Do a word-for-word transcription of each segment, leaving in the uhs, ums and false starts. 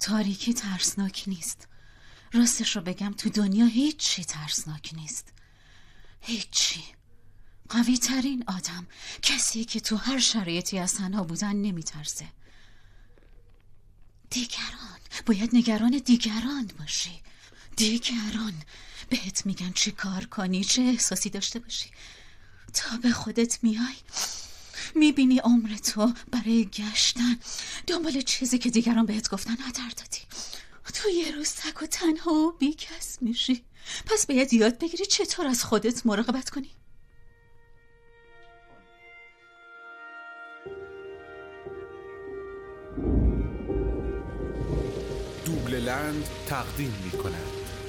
تاریکی ترسناک نیست. راستش رو بگم تو دنیا هیچ چی ترسناک نیست. هیچی. قوی ترین آدم کسی که تو هر شرایطی از تنها بودن نمی ترسه. دیگران، باید نگران دیگران باشی. دیگران بهت میگن چی کار کنی، چه احساسی داشته باشی. تا به خودت میای میبینی عمر تو برای گشتن دنبال چیزی که دیگران بهت گفتن هدر دادی. تو یه روز تک و تنها و بیکس میشی. پس باید یاد بگیری چطور از خودت مراقبت کنی. دوبللند تقدیم می کند.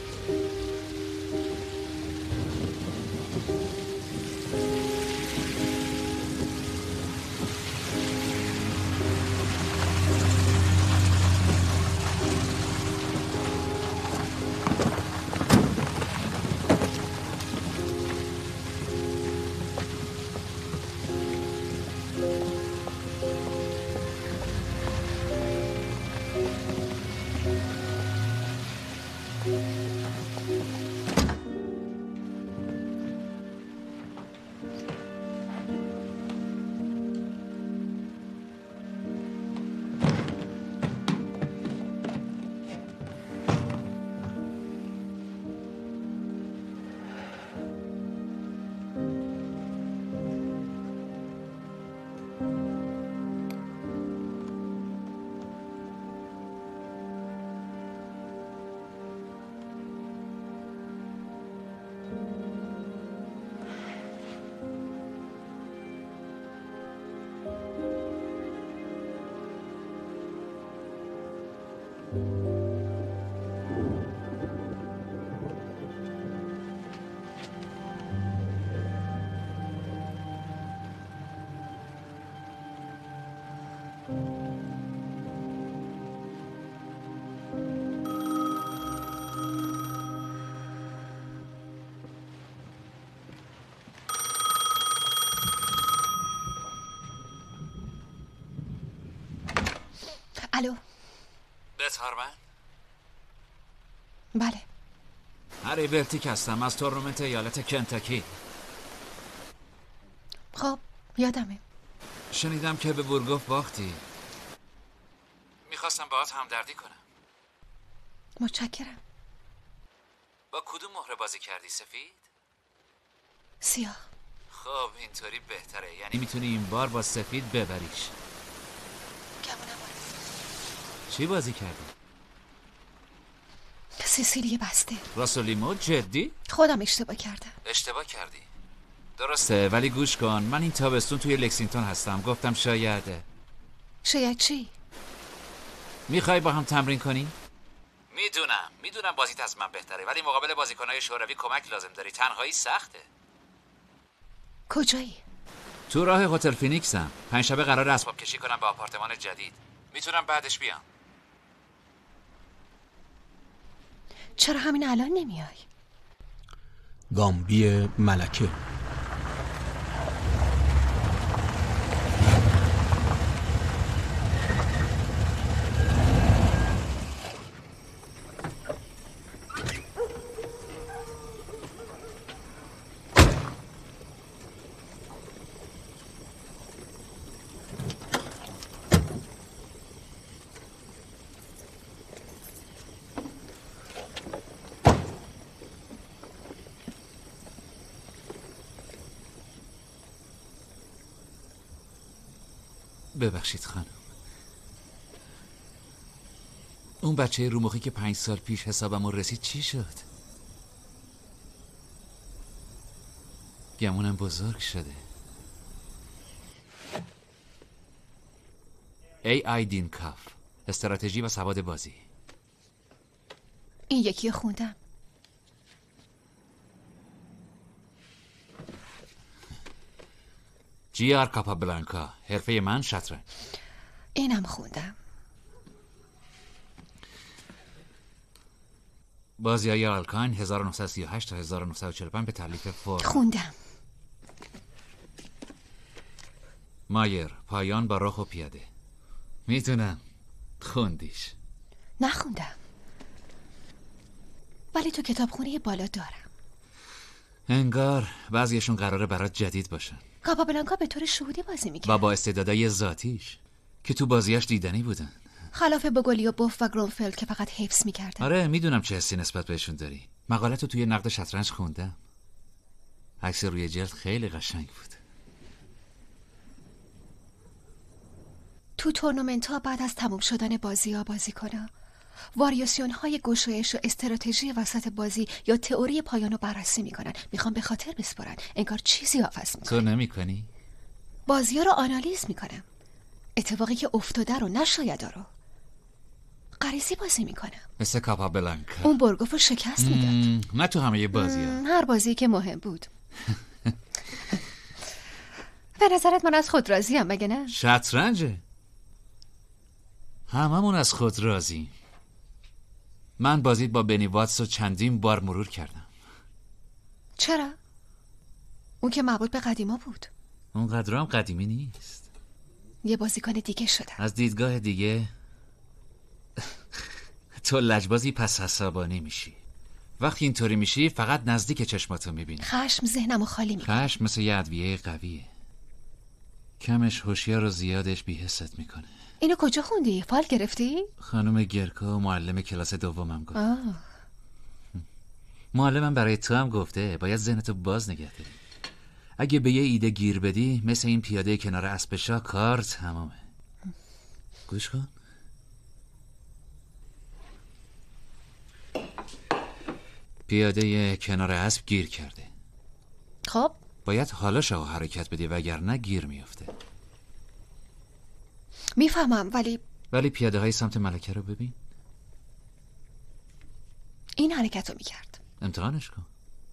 الو. بت هارمن؟ بله. هری برتیک هستم از تورنمنت ایالت کنتاکی. خب یادمه. شنیدم که به بورگوف باختی. میخواستم باهات همدردی کنم. متشکرم. با کدوم مهره بازی کردی سفید؟ سیاه. خب اینطوری بهتره، یعنی میتونی این بار با سفید ببریش. گمونم. چی بازی کردی؟ سیسیلی بسته. راسولیمو جدی؟ خودم اشتباه کردم. اشتباه کردی درسته، ولی گوش کن، من این تابستون توی لکسینگتون هستم. گفتم شاید. شاید چی؟ میخوای با هم تمرین کنی؟ میدونم میدونم بازیت از من بهتره، ولی مقابل بازیکنهای شوروی کمک لازم داری. تنهایی سخته. کجایی؟ تو راه هتل فینیکسم. پنج شنبه قرار اسباب کشی کنم به آپارتمان جدید. میتونم بعدش بیام. چرا همین الان نمیای؟ گامبی ملکه. ببخشید خانم. اون بچه رومخی که پنج سال پیش حسابمون رسید چی شد؟ گمونم بزرگ شده. ای آیدین کاف، استراتژی و سواد بازی. این یکی خوندم. جی آر کاپابلانکا، حرفه من شطرنج. اینم خوندم. بازی های آلکاین هزار و نهصد و سی و هشت تا هزار و نهصد و چهل و پنج به تالیف فور. خوندم. مایر، پایان با راه و پیاده. میتونم خوندیش. نخوندم، ولی تو کتابخونه بالا دارم. انگار بعضیشون قراره برات جدید باشن. کاپابلانکا به طور شهودی بازی میکرد و با استعدادای ذاتیش که تو بازیاش دیدنی بودن، خلاف بوگلی و بوف و گرونفلد که فقط حفظ میکردن. آره میدونم چه حسی نسبت بهشون داری. مقالتو توی نقد شطرنج خوندم. عکس روی جلد خیلی قشنگ بود. تو تورنمنت ها بعد از تموم شدن بازی ها بازی کنم، واریاسیون های گشایش و استراتژی وسط بازی یا تئوری پایانو بررسی میکنن. میخوام به خاطر بسپارن، انگار چیزی حافظ میکنن. تو نمیکنی؟ بازی ها رو آنالیز میکنم، اتفاقی که افتاده رو نشایده رو. غریزی بازی میکنم، مثل کاپابلانکا. اون برگوف رو شکست میداد. نه تو همه بازی ها. هر بازی که مهم بود. به نظرت من از خود راضیم مگه نه؟ شطرنجه، هممون از خود راضی. من بازیت با بنی واتس رو چندین بار مرور کردم. چرا؟ اون که مربوط به قدیما بود. اون قدر هم قدیمی نیست. یه بازیکن دیگه شدم. از دیدگاه دیگه تو لجبازی پس عصبانی میشی. وقتی اینطوری میشی فقط نزدیک چشماتو میبینی. خشم ذهنمو خالی میکنه. خشم مثل یه ادویه قویه، کمش هوشیار و زیادش بی‌حست میکنه. اینو کجا خوندی؟ فال گرفتی؟ خانم گرکا معلم کلاس دومم گفت. آه. معلمم برای تو هم گفته باید ذهنتو باز نگه داری. اگه به یه ایده گیر بدی مثل این پیاده کنار اسب شاه کار تمامه. گوش کن. پیاده کنار اسب گیر کرده. خب باید حالا شاه حرکت بدی وگرنه گیر میفته. میفهمم، ولی ولی پیاده های سمت ملکه رو ببین. این حرکت رو میکرد. امتحانش کن.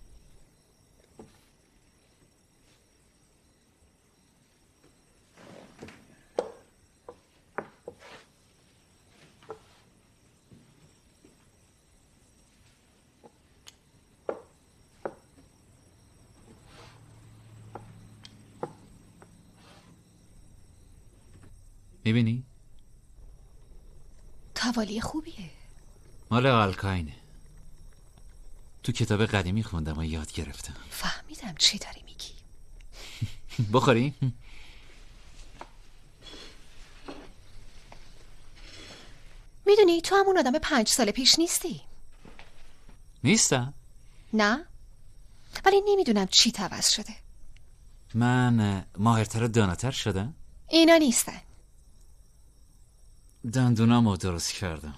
میبینی؟ توالی خوبیه. مال آلکاینه. تو کتاب قدیمی خوندم و یاد گرفتم. فهمیدم چی داری میگی. بخوری؟ میدونی تو همون آدم پنج سال پیش نیستی. نیستم؟ نه، ولی نمیدونم چی عوض شده. من ماهرتر و داناتر شدم؟ اینا نیستن. دندونامو درست کردم.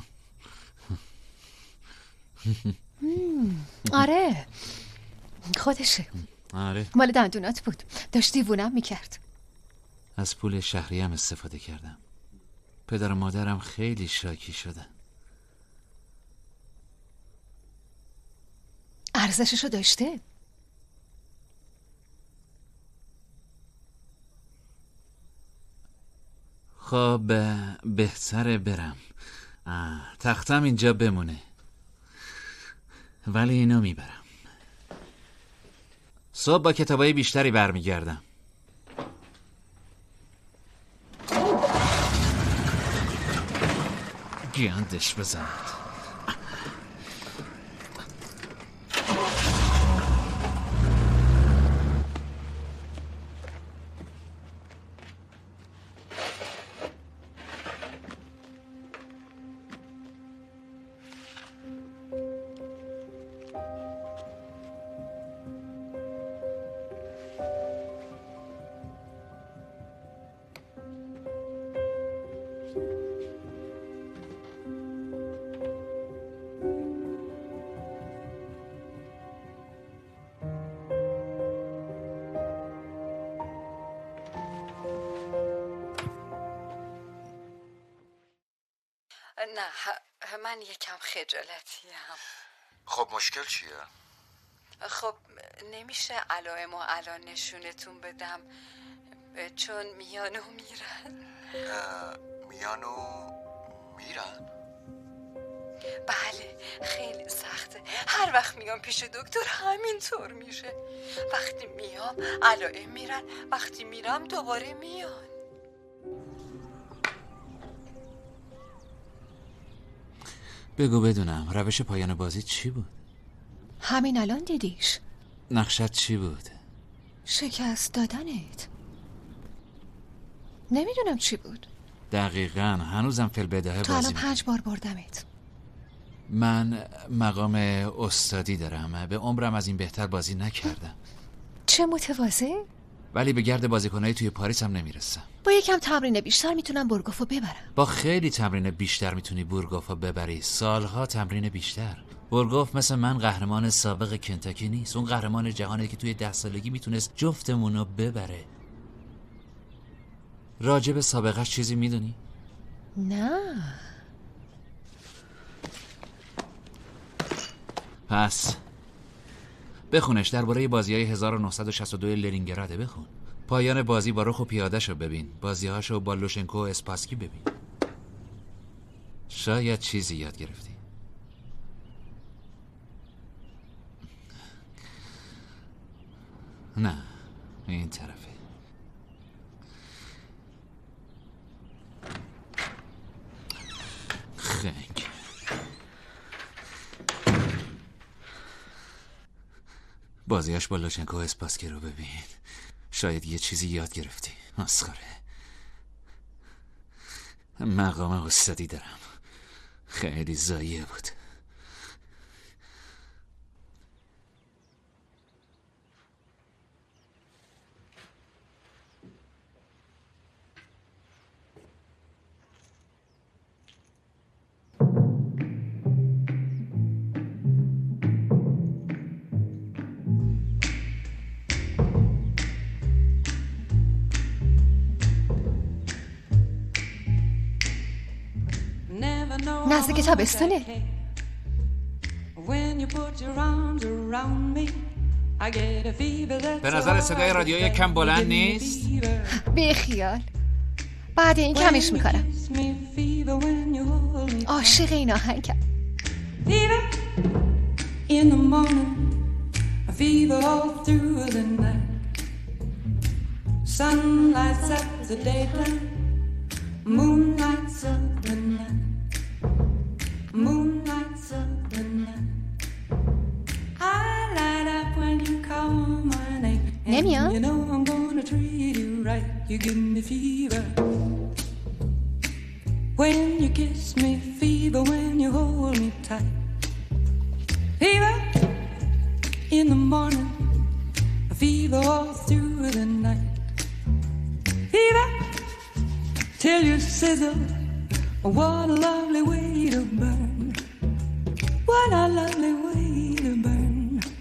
آره خودشه. آره مال دندونات بود، داشت دیوونم میکرد. از پول شهری هم استفاده کردم. پدر و مادرم خیلی شاکی شدن. ارزششو داشته. خب بهتره برم. آه، تختم اینجا بمونه، ولی اینو میبرم. صبح با کتابای بیشتری برمیگردم. گیاندش بزند. نه من یکم خجالتیم. خب مشکل چیه؟ خب نمیشه علائم و الان نشونتون بدم چون میان و میرن. میان و میرن؟ بله خیلی سخته. هر وقت میام پیش دکتر همینطور میشه. وقتی میام علائم میرن، وقتی میرم دوباره میان. بگو بدونم روش پایان بازی چی بود؟ همین الان دیدیش. نقشت چی بود؟ شکست دادنت. نمیدونم چی بود. دقیقاً هنوزم فیل بداهه تو بازی الان پنج می‌کنی. بار بردمت. من مقام استادی دارم، به عمرم از این بهتر بازی نکردم. چه متواضع. ولی به گرد بازیکنایی توی پاریس هم نمیرسم. با یکم تمرین بیشتر میتونم بورگوفو ببرم. با خیلی تمرین بیشتر میتونی بورگوفو ببری. سالها تمرین بیشتر. بورگوف مثل من قهرمان سابق کنتاکی نیست. اون قهرمان جهانه که توی ده سالگی میتونست جفتمونو ببره. راجب سابقش چیزی میدونی؟ نه. پس بخونش. درباره بازی‌های هزار و نهصد و شصت و دو لنینگراده بخون. پایان بازی با رخ و پیاده‌شو ببین. بازی‌هاشو با لوشنکو و اسپاسکی ببین. شاید چیزی یاد گرفتی. نه، این طرفه. خنگ. بازیاش با لوشنکو و اسپاسکی رو ببین. شاید یه چیزی یاد گرفتی. مسخره. مقام استادی دارم. خیلی ضایع بود. نزدیک تابستونه. به نظر صدای رادیو یک کم بلند نیست؟ بی خیال. بعد این کمش میکنم. عاشق این آهنگم. Moonlights of the night, I light up when you call my name. نمیاد. You know I'm gonna treat you right. You give me fever when you kiss me, fever when you hold me tight. Fever in the morning, fever all through the night. Fever till you sizzle. What a lovely way to burn. What a lovely way to burn.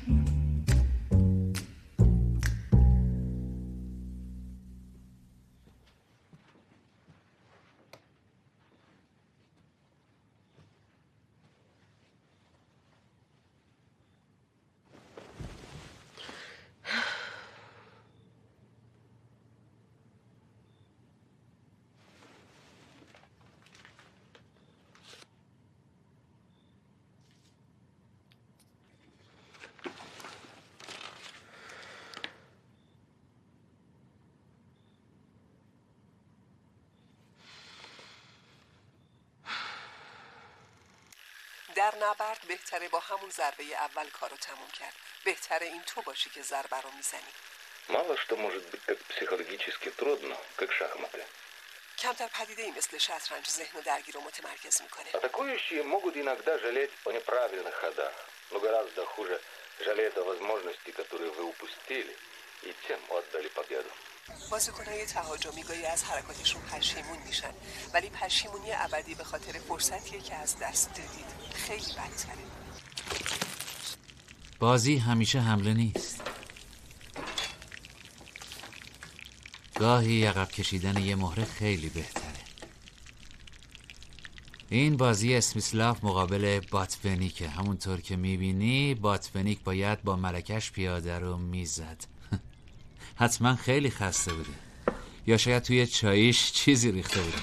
در نبرد بهتره با همون ضربه اول کارو تموم کرد. بهتره این تو باشی که ضربه رو میزنی. Мало что может быть так психологически трудно, как шахматы. کمتر پدیده‌ای مثل شطرنج ذهن و درگیر رو متمرکز میکنه. Атакующие могут иногда жалеть о неправильных ходах, но гораздо хуже жалеть о возможности, которые вы упустили, и тем отдали победу. بازیکن‌های تهاجمی گاهی از حرکاتشون پشیمون میشن، ولی پشیمونی ابدی به خاطر فرصتیه که از دست دادید خیلی بدتره. بازی همیشه حمله نیست. گاهی عقب کشیدن یه مهره خیلی بهتره. این بازی اسمیسلاف مقابل باتونیکه. همونطور که میبینی باتونیک باید با ملکش پیاده رو میزد. حتما خیلی خسته بوده، یا شاید توی چاییش چیزی ریخته بوده.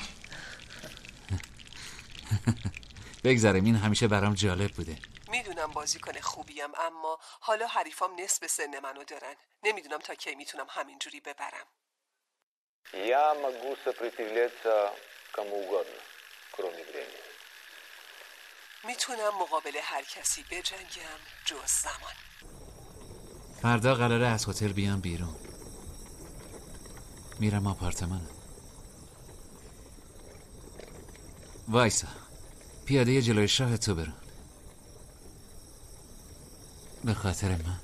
بگذاریم، این همیشه برام جالب بوده. میدونم بازیکن خوبیم، اما حالا حریفام نصف سن منو دارن. نمیدونم تا کی میتونم همینجوری ببرم. Я могу сопротивляться кому угодно, кроме времени. میتونم مقابل هر کسی بجنگم جز زمان. فردا قراره از هتل بیام بیرون. میرم آپارتمانم. وایسا، پیاده جلوی شاه تو برون. به خاطر من.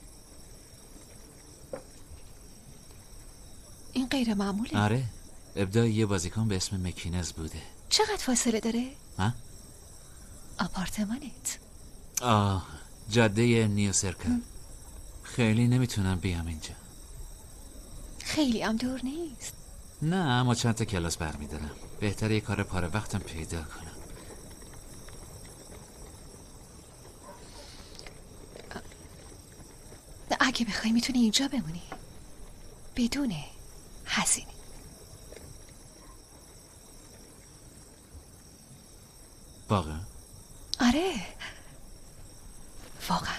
این غیر معموله. آره، ابداع یه بازیکن به اسم مکینز بوده. چقدر فاصله داره؟ ها؟ آپارتمانت؟ آه، جاده نیو سرکل. خیلی نمیتونم بیام اینجا. خیلی هم دور نیست. نه، اما چند تا کلاس برمیدارم. بهتره یه کار پاره وقتم پیدا کنم. اگه بخوای میتونی اینجا بمونی بدون هزینه. واقعا؟ آره واقعا.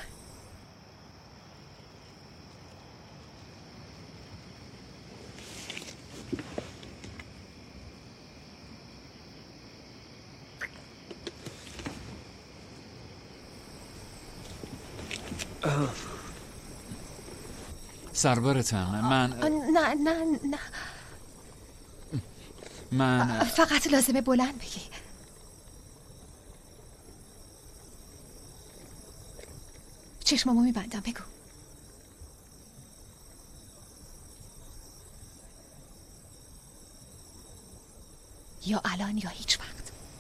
سربارتم. من نه نه نه من فقط لازمه بلند بگی. چشمامو میبندم، بگو. یا الان یا هیچ وقت.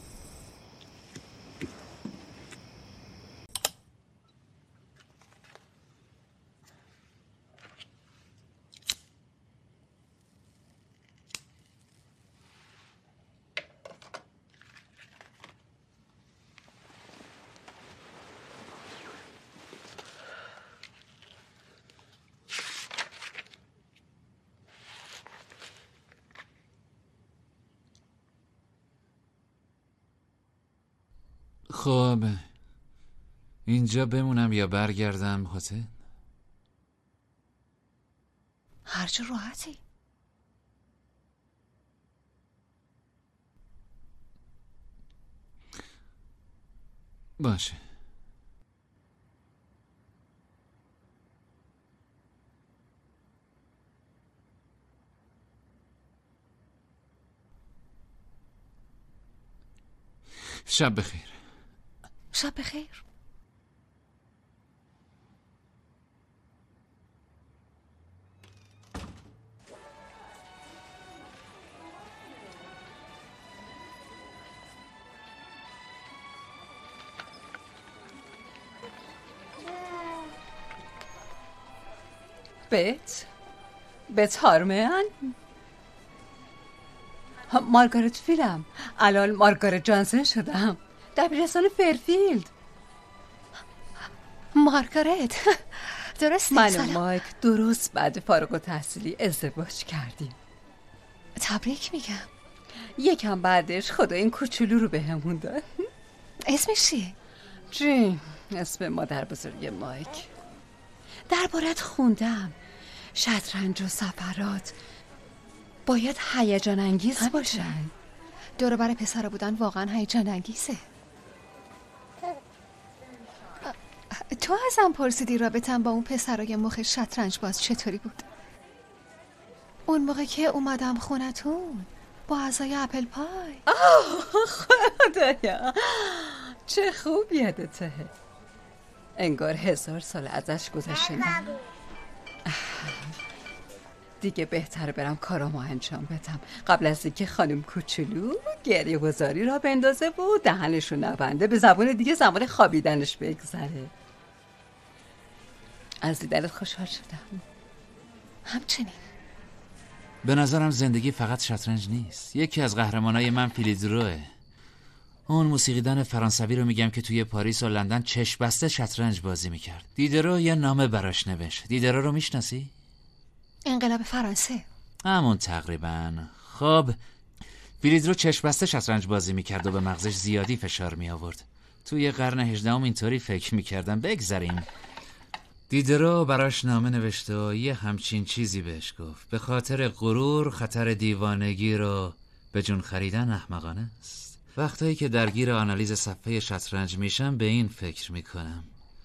خب اینجا بمونم یا برگردم هتل؟ هر جا راحتی. باشه. شب بخیر. شب بخیر. بت بت هارمن، مارگارت فیلم. الان مارگارت جانسن شدم، دبیرستان فرفیلد. مارگارت درسته؟ من و مایک درست بعد فارغ التحصیلی ازدواج کردیم. تبریک میگم. یکم بعدش خدا این کوچولو رو بهمون داد. اسمش چیه؟ جیم، اسم مادر بزرگ مایک. دربارت خوندم، شطرنج و سفرات باید هیجان انگیز باشن. دور بر پسر بودن واقعا هیجان انگیزه. تو ازم پرسیدی رابطم با اون پسرای مخ شطرنج باز چطوری بود؟ اون موقع که اومدم خونتون با عزای اپل پای. آه خدایا، چه خوب یادته. انگار هزار سال ازش گذشته. دیگه بهتره برم کارامو انجام بدم قبل از اینکه خانم کوچولو گریه گذاری را بندازه و دهنشو نبنده، به زبان دیگه زمان خوابیدنش بگذره. از دیدنت خوشحال شدم. همچنین. به نظرم زندگی فقط شطرنج نیست. یکی از قهرمانای من فیلیدروه. اون موسیقیدان فرانسوی رو میگم که توی پاریس و لندن چشم بسته شطرنج بازی میکرد. دیدرو یه نامه براش نوشت. دیدرو رو میشناسی؟ انقلاب فرانسه. همون تقریبا. خب فیلیدرو چشم بسته شطرنج بازی میکرد و به مغزش زیادی فشار می آورد. توی قرن هجدهم اینطوری فکر میکردم. بگذریم. دیدرو براش نامه نوشته و یه همچین چیزی بهش گفت: به خاطر غرور خطر دیوانگی رو به جون خریدن احمقانه است. وقتایی که درگیر آنالیز صفحه شطرنج میشم به این فکر میکنم.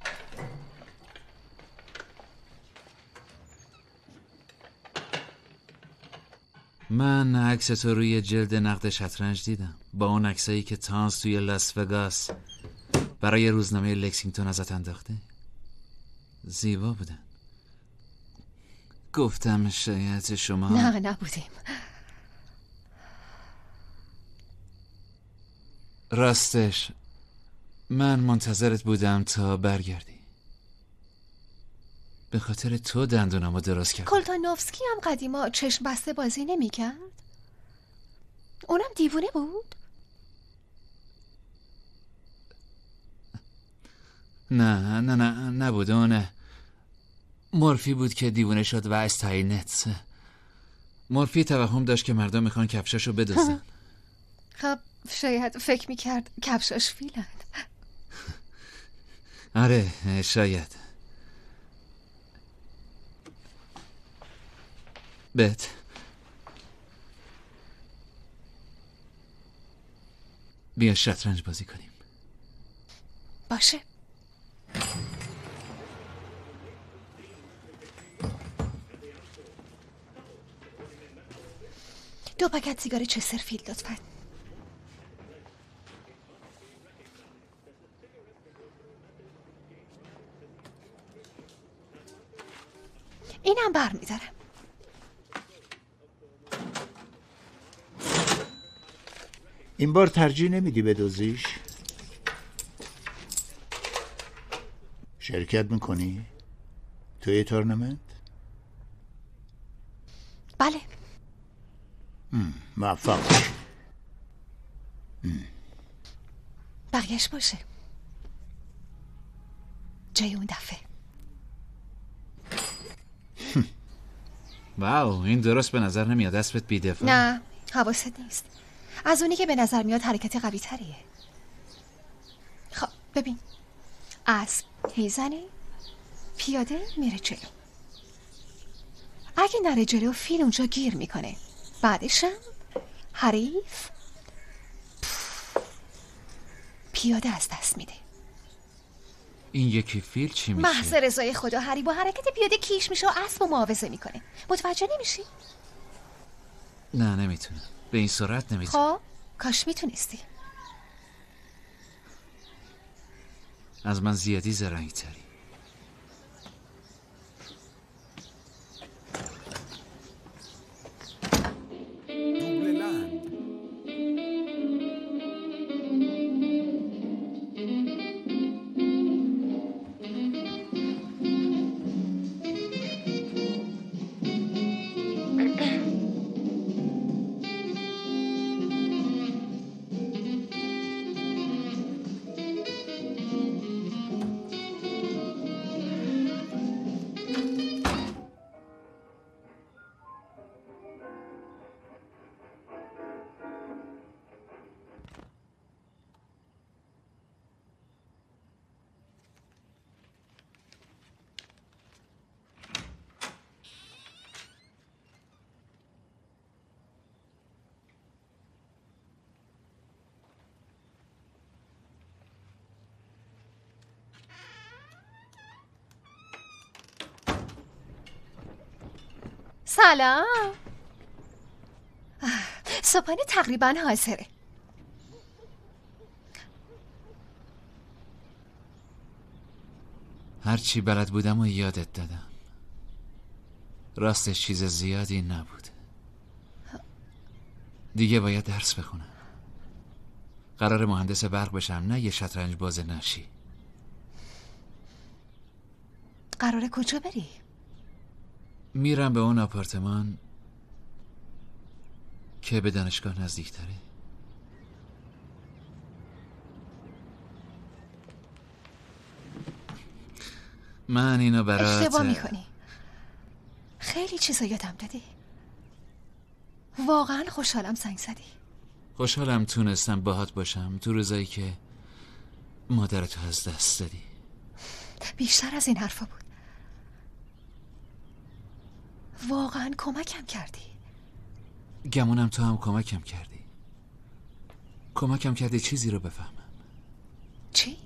من عکس تو روی جلد نقد شطرنج دیدم، با اون عکسایی که تانس توی لاس وگاس برای روزنامه لکسینگتون ازت انداخته. زیبا بودن. گفتم شاید شما. نه نبودیم. راستش من منتظرت بودم تا برگردی. به خاطر تو دندونمو درست کردم. کلتانوفسکی هم قدیما چشم بسته بازی نمی کرد؟ اونم دیوونه بود؟ نه نه نه نبود. اونه مورفی بود که دیوونه شد و استاینتس. مورفی توهم داشت که مردم میخوان کفشاشو بدزدن. خب شاید فکر میکرد کفشاش فیلن. آره شاید. بت بیا شطرنج بازی کنیم. باشه. دو پاکت سیگار چسترفیلد لطفاً. اینم بر میدارم. این بار ترجیح نمیدی به دوزیش؟ شرکت میکنی؟ توی تورنمنت؟ بله. موفق باشی. بقیهش باشه. جای اون دفعه. واو این درست به نظر نمیاد. اسبت بی‌دفاع. نه حواست نیست. از اونی که به نظر میاد حرکت قوی تریه. خب ببین، اسب هیزنه، پیاده میره جلو. اگه نره جلو فیل اونجا گیر میکنه. بعدشم حریف پیاده از دست میده. این یکی فیل چی میشه؟ محض رضای خدا هری با حرکت پیاده کیش میشه و اسب و معاوضه میکنه. متوجه نمیشی؟ نه نمیتونم. به این سرعت نمیتونم. خب کاش میتونستی. از من زیادی زرنگی تری. دوبل لند. سلام. صبحانه تقریبا حاضره. هرچی بلد بودم و یادت دادم. راستش چیز زیادی نبود. دیگه باید درس بخونم. قرار مهندس برق بشم، نه یه شطرنج باز نشی. قراره کجا بری؟ میرم به اون آپارتمان که به دانشگاه نزدیک تره. من اینو برات اشتباه میکنی. خیلی چیزا یادم دادی. واقعا خوشحالم زنگ زدی. خوشحالم تونستم باهات باشم تو روزایی که مادرتو از دست دادی. بیشتر از این حرفا بود. واقعا کمکم کردی. گمونم تو هم کمکم کردی. کمکم کردی چیزی رو بفهمم. چی؟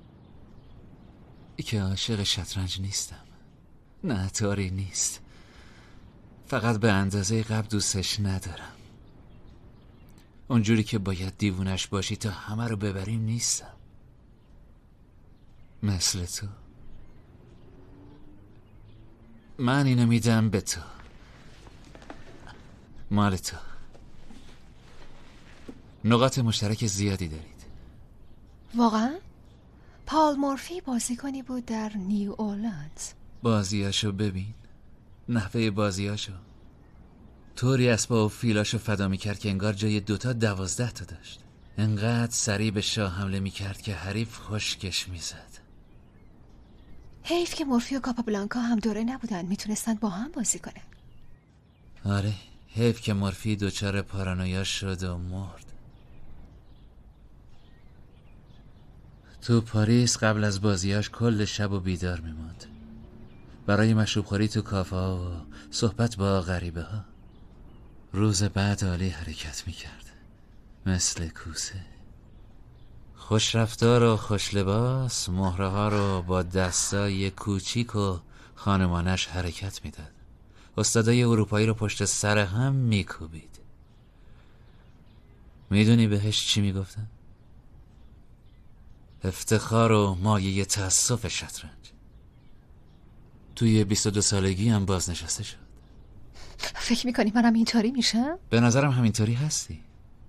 ای که عاشق شطرنج نیستم. نه طوری نیست. فقط به اندازه قبل دوستش ندارم. اونجوری که باید دیوونش باشی تا همه رو ببریم نیستم. مثل تو. من اینو میدم به تو. مال تو. نقاط مشترک زیادی دارید. واقعا؟ پال مورفی بازیکنی بود در نیو اورلانز. بازیاشو ببین. نحوه بازیاشو. طوری اسبا و فیلاشو فدا میکرد که انگار جای دوتا دوازده تا داشت. انقدر سریع به شاه حمله میکرد که حریف خشکش میزد. حیف که مورفی و کاپابلانکا هم دوره نبودن، میتونستن با هم بازی کنن. آره، حیف که مورفی دوچار پارانویا شد و مرد. تو پاریس قبل از بازیاش کل شب و بیدار میموند برای مشروب خوری تو کافه ها و صحبت با غریبه ها. روز بعد عالی حرکت میکرد، مثل کوسه. خوش رفتار و خوش لباس، مهره ها رو با دستای کوچیک و خانمانش حرکت میداد. استادای اروپایی رو پشت سر هم میکوبید. میدونی بهش چی میگفتن؟ افتخار و مایه تأسف شطرنج. توی بیست و دو سالگی هم بازنشسته شد. فکر میکنی منم اینطوری میشم؟ به نظرم همینطوری هستی.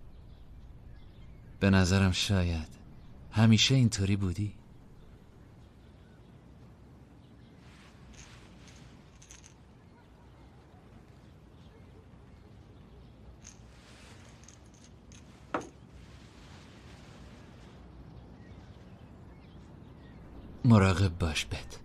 به نظرم شاید همیشه اینطوری بودی. مراقب باش بت.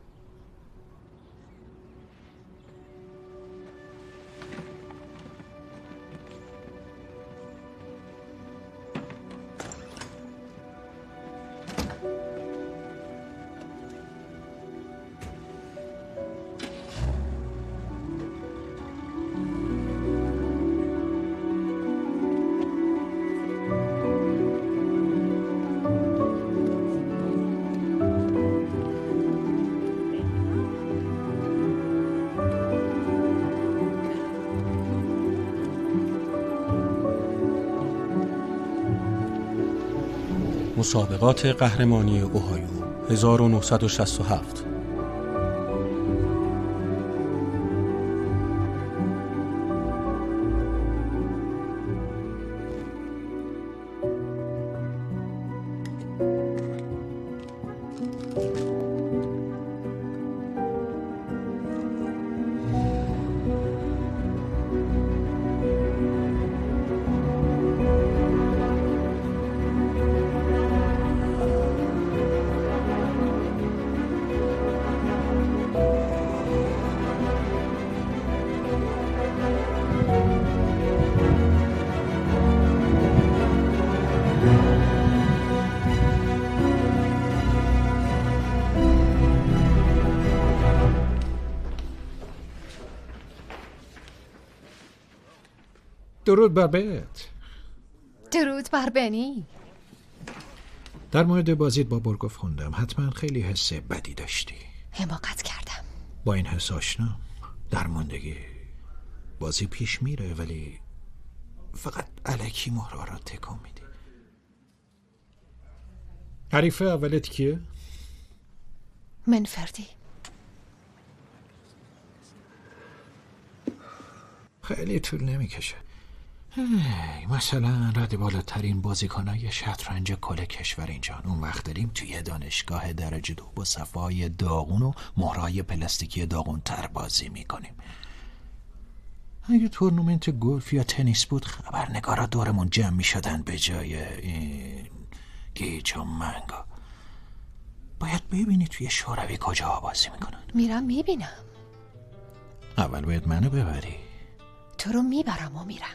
مسابقات قهرمانی اوهایو هزار و نهصد و شصت و هفت. درود بر بت. درود بر بنی. در مورد بازیت با برگوف خوندم. حتما خیلی حس بدی داشتی. حماقت کردم. با این حس آشنا. درماندگی. بازی پیش میره ولی فقط الکی مهرها را تکون میدی. حریف اولت کیه؟ منفردی. خیلی طول نمیکشه. مثلا رد بالاترین بازیکنای شطرنج کل کشور اینجان. اون وقت داریم توی دانشگاه درجه دو با صفای داغون و مهرهای پلاستیکی داغون تر بازی میکنیم. اگه تورنمنت گلف یا تنیس بود خبرنگارا دورمون جمع میشدن به جای این گیج و منگا. باید ببینی توی شوروی کجا بازی میکنن. میرم میبینم. اول باید منو ببری. تو رو میبرم و میرم.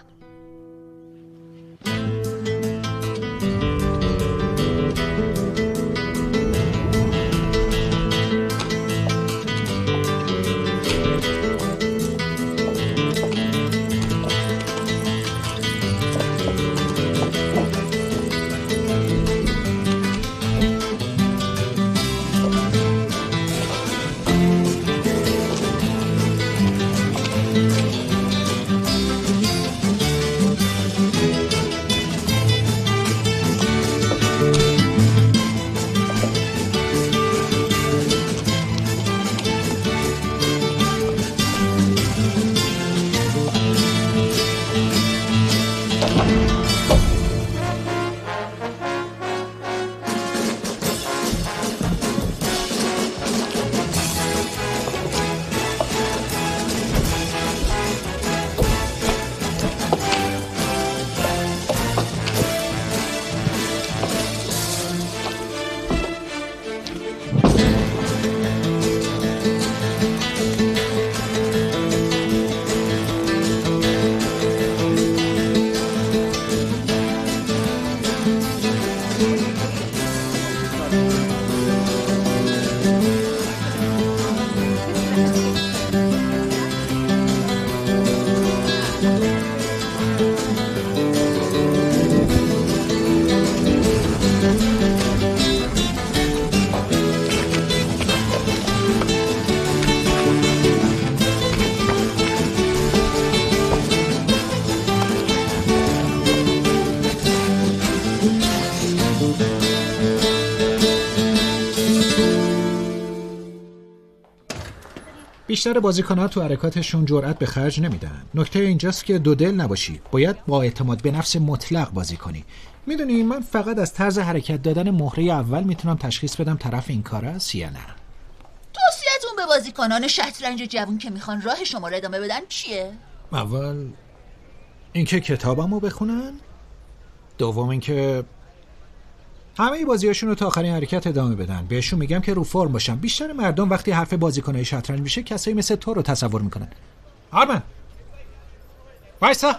بیشتر بازیکن‌ها تو حرکاتشون جرأت به خرج نمیدن. نکته اینجاست که دو دل نباشی. باید با اعتماد به نفس مطلق بازی کنی. میدونی من فقط از طرز حرکت دادن مهره اول میتونم تشخیص بدم طرف این کار است یا نه. توصیه‌تون به بازیکنان شطرنج جوون که میخوان راه شما رو ادامه بدن چیه؟ اول اینکه کتابمو بخونن، دوم اینکه همه بازیاشون رو تا آخرین حرکت ادامه بدن. بهشون میگم که رو فرم باشن. بیشتر مردم وقتی حرف بازیکنای شطرنج میشه کسایی مثل تو رو تصور میکنن. آرمن وایسا.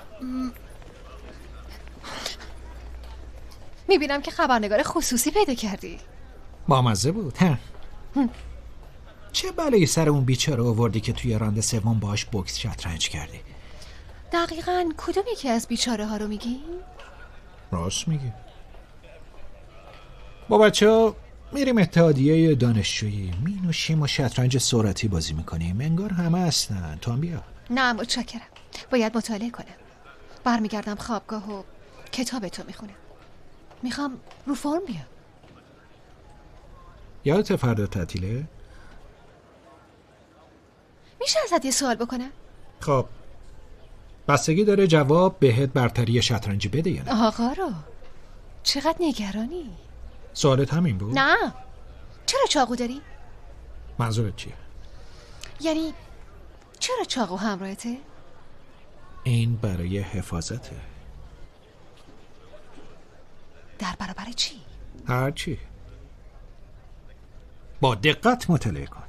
میبینم که خبرنگار خصوصی پیدا کردی. بامزه بود. ها. چه بلایی سر اون بیچاره آوردی که توی راند سوم باهاش بوکس شطرنج کردی؟ دقیقاً کدوم یکی از بیچاره ها رو میگی؟ راست میگی. با بچه ها میریم اتحادیه دانشجویی، می نوشیم و شطرنج سرعتی بازی میکنیم. انگار همه هستن. تو هم بیا. نه متشکرم، باید مطالعه کنم. برمیگردم خوابگاه و کتاب تو میخونم. میخوام رو فرم بیام. یادت فردا تعطیله؟ میشه ازت یه سوال بکنم؟ خب بستگی داره جواب بهت برتری شطرنجی بده یا نه. آقا رو چقدر نگرانی؟ سوالت همین بود؟ نه. چرا چاقو داری؟ منظورت چیه؟ یعنی چرا چاقو همراهته؟ این برای حفاظته. در برابر چی؟ هر چی. با دقت مطالعه کن.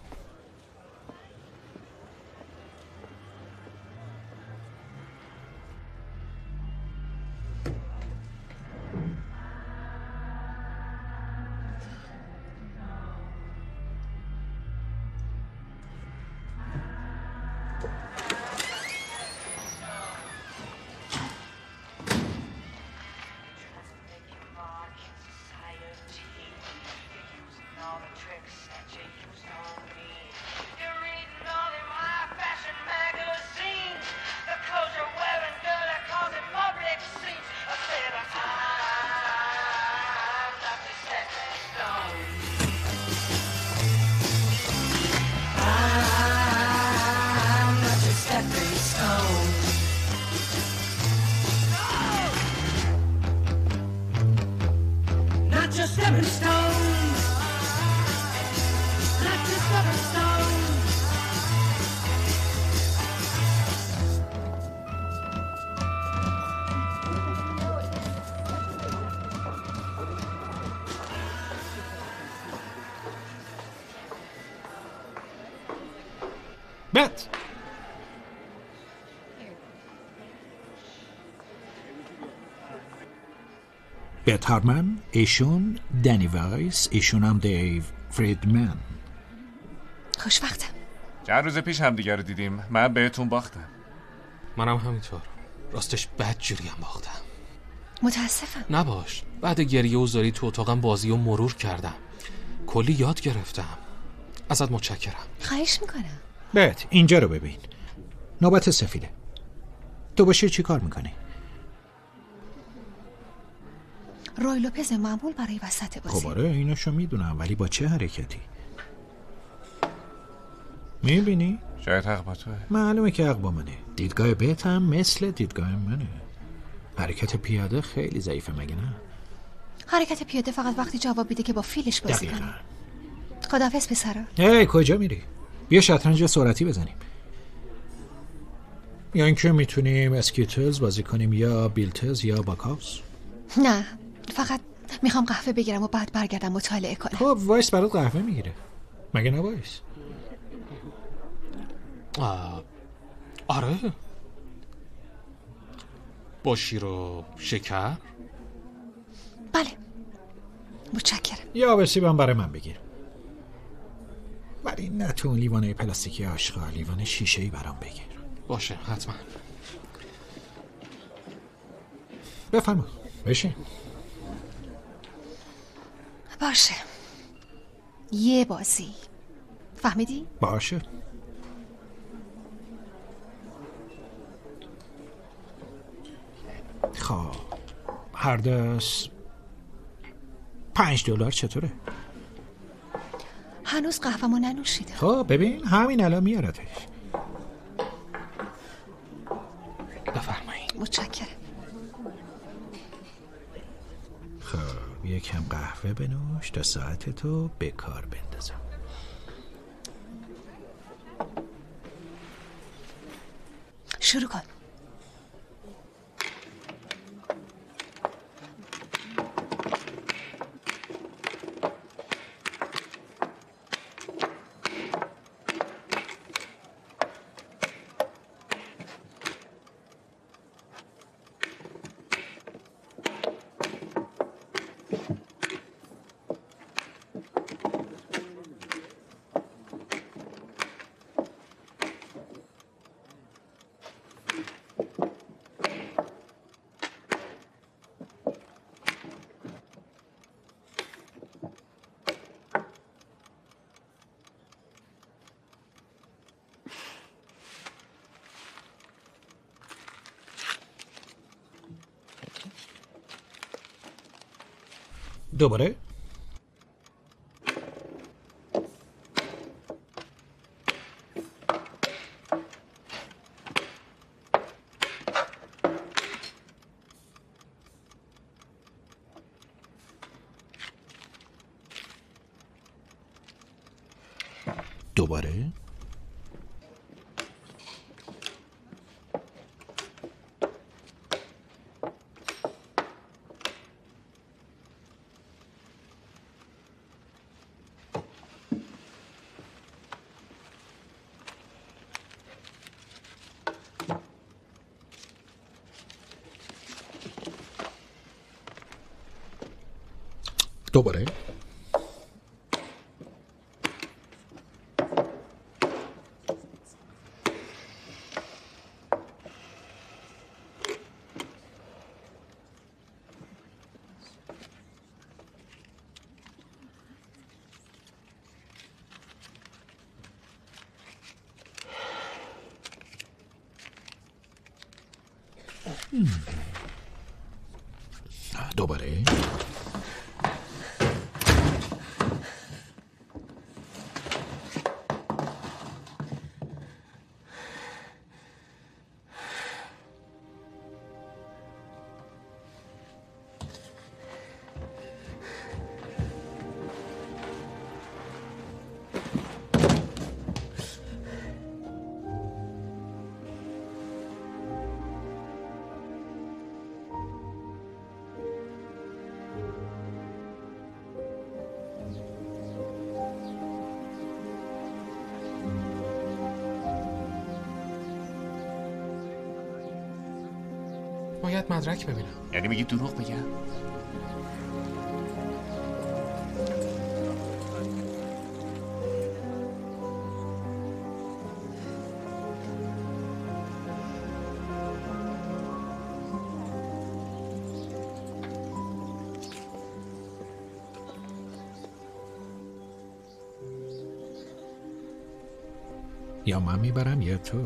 بت بت هارمن، ایشون دنی وایس، ایشون هم دیو فریدمن. خوشوقتم. چند روز پیش همدیگه رو دیدیم. من بهتون باختم. منم همینطور. راستش بد جوریم باختم. متاسفم. نباش. بعد گریه و زاری تو اتاقم بازی و مرور کردم. کلی یاد گرفتم. ازت متشکرم. خواهش میکنم. بت اینجا رو ببین. نوبت سفیده. تو باشه چی کار میکنی؟ روی لوپز معمول برای وسط بازی. خب آره ایناشو میدونم، ولی با چه حرکتی؟ میبینی؟ شاید حق با توه. معلومه که حق با منه. دیدگاه بت هم مثل دیدگاه منه. حرکت پیاده خیلی ضعیفه مگه نه؟ حرکت پیاده فقط وقتی جواب بیده که با فیلش بازی کنه. خداحافظ پسرا. هی کجا میری؟ بیا شطرنج سرعتی بزنیم. یا اینکه میتونیم اسکیتلز بازی کنیم یا بیلتز یا باکاوس. نه فقط میخوام قهوه بگیرم و بعد برگردم مطالعه کنم. خب وایس برات قهوه میگیره مگه نه وایس؟ آره با شیر و شکر. بله متشکرم. یا برسیبم برای من بگیر، ولی نه تو اون لیوانه پلاستیکی آشغال، لیوان شیشه‌ای برام بگیر. باشه حتما. بفرما بشین. باشه یه بازی، فهمیدی؟ باشه. خب هر دست پنج دلار چطوره؟ هنوز قهوه‌مو ننوشیدم. خب ببین همین الان میارتش. بفرمایید. متشکرم. خب یکم قهوه بنوش تا ساعت تو به کار بندازم. شروع کن. دوباره دوباره دوباره دوباره باید مدرک ببینم. یعنی میگی دروغ بگم؟ یا من میبرم یا تو.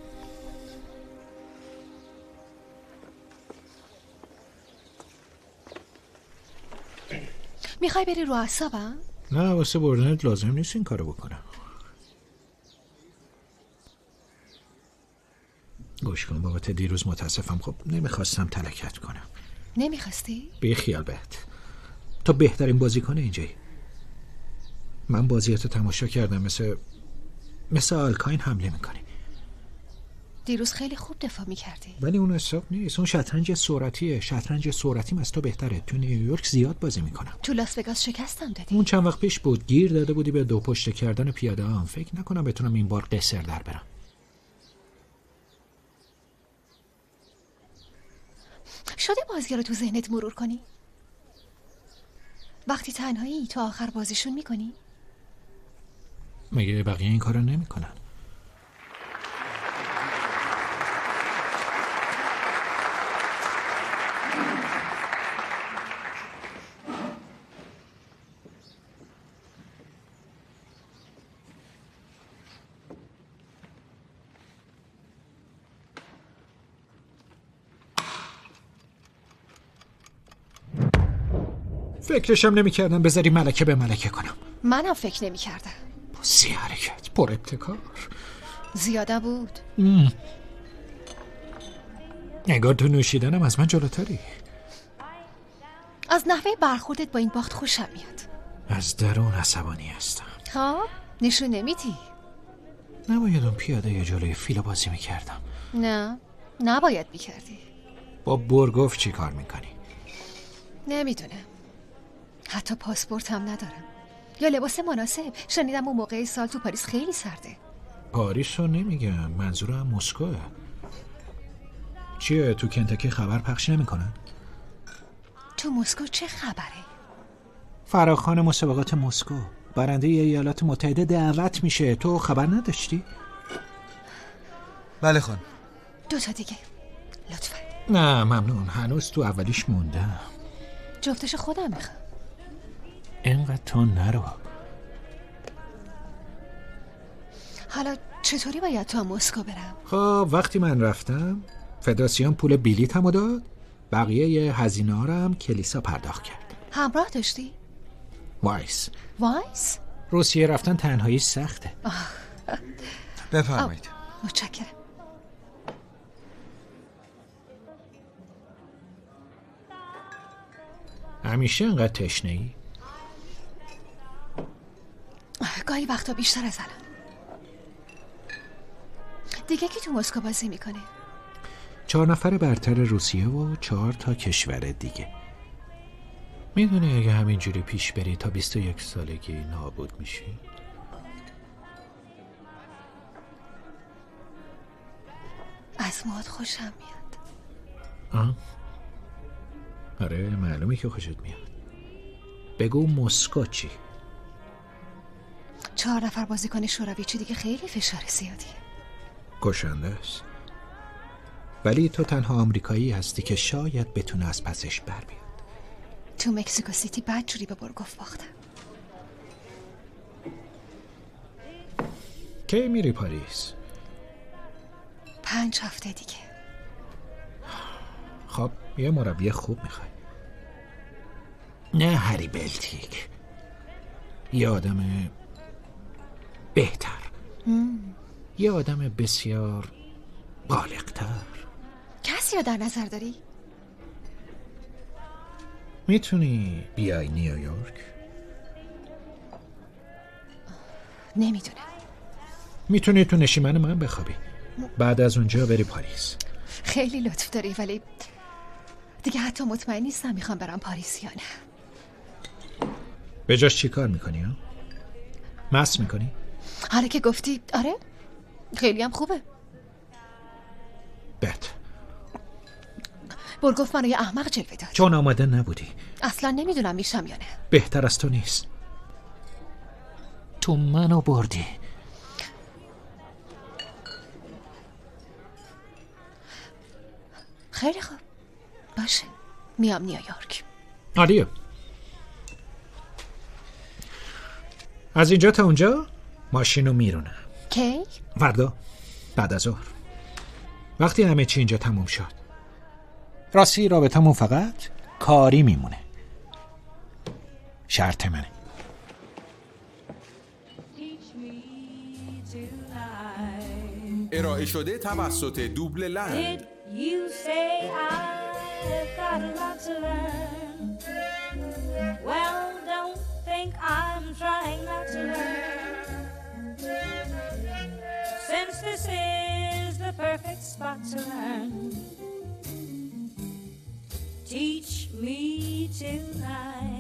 میخوای بری رو اعصابم؟ نه واسه بردنت لازم نیست این کارو بکنم. گوش کن بابت دیروز متاسفم. خب نمیخواستم تلکت کنم. نمیخواستی؟ بی خیال بهت. تو بهترین بازیکن اینجایی. من بازیاتو تماشا کردم. مثل مثل آلکاین حمله میکنی. دیروز خیلی خوب دفاع میکردی. ولی اون حساب نیست. اون شطرنج سرعتیه. شطرنج سرعتیم از تو بهتره. تو نیویورک زیاد بازی میکنم. تو لاس وگاس شکستم دادی. اون چند وقت پیش بود. گیر داده بودی به دو پشت کردن پیاده هم. فکر نکنم بتونم این بار قصر در برم. شده بازی رو تو ذهنت مرور کنی؟ وقتی تنهایی تا آخر بازیشون میکنی؟ مگه بقیه این کارو نمیکنن؟ فکرشم نمی کردم بذاری ملکه به ملکه کنم. منم فکر نمی کردم. سی حرکت، پر ابتکار. زیاده بود. مم. نگار تو نوشیدنم از من جلوتری. از نحوه برخوردت با این باخت خوشم میاد. از درون عصبانی هستم. ها؟ نشون نمیدی؟ نباید اون پیاده یه جلوی فیلو بازی میکردم. نه، نباید میکردی. با برگوف چی کار میکنی؟ نمیدونم. حتی پاسپورت هم ندارم. یا لباس مناسب. شنیدم اون موقع سال تو پاریس خیلی سرده. پاریس رو نمیگم، منظورم مسکوه. چیه تو کنتاکی خبر پخش نمیکنن؟ تو مسکو چه خبره؟ فراخوان مسابقات مسکو برنده ایالات متحده دعوت میشه. تو خبر نداشتی؟ بله خان. دو تا دیگه لطفا. نه ممنون، هنوز تو اولیش موندم. جفتش خودم میخوام. اینقدر تو نرو. حالا چطوری باید تا مسکو برم؟ خب وقتی من رفتم فدراسیون پول بلیطمو داد، بقیه هزینه ها رو هم کلیسا پرداخت کرد. همراه داشتی؟ وایس. وایس؟ روسیه رفتن تنهایی سخته. بفرمایید. متشکرم. همیشه انقدر تشنه‌ای؟ گاهی وقتا بیشتر از الان. دیگه کی تو مسکو بازی میکنه؟ چهار نفر برتر روسیه و چهار تا کشور دیگه. میدونی اگه همینجوری پیش بری تا بیست و یک سالگی نابود میشی؟ از موهات خوشم میاد. آه؟ آره معلومه که خوشت میاد. بگو مسکو چی؟ چهار نفر بازیکن شوروی چی دیگه خیلی فشار زیادیه. کشنده است. ولی تو تنها آمریکایی هستی که شاید بتونه از پسش بر بیاد. تو مکزیکو سیتی بدجوری به برگوف باختم. کی میری پاریس؟ پنج هفته دیگه. خب یه مربی خوب میخوای. نه هری بلتیک، یه آدم بهتر. مم. یه آدم بسیار بالغ‌تر. کسی رو در نظر داری؟ میتونی بیای نیویورک؟ نمیدونم. میتونی تو نشیمن من بخوابی، بعد از اونجا بری پاریس. خیلی لطف داری ولی دیگه حتی مطمئن نیستم میخوام برم پاریس یا نه. به جاش چی کار میکنی ها؟ مست میکنی؟ حالا که گفتی آره خیلی هم خوبه. بد. برگفت منو یه احمق جلوه داد. چون آماده نبودی. اصلا نمیدونم میشم یا نه. بهتر از تو نیست. تو منو بردی. خیلی خوب باشه میام نیویورک. عالیه. از اینجا تا اونجا ماشینو میرونم. کی؟ فردا بعد از ظهر وقتی همه چی اینجا تموم شد. راستی رابطمون فقط کاری میمونه. شرط منه. ارائه شده توسط دوبل لند. You say I've got a lot to learn. Well, don't think I'm trying not to learn. Since this is the perfect spot to learn. Teach me tonight.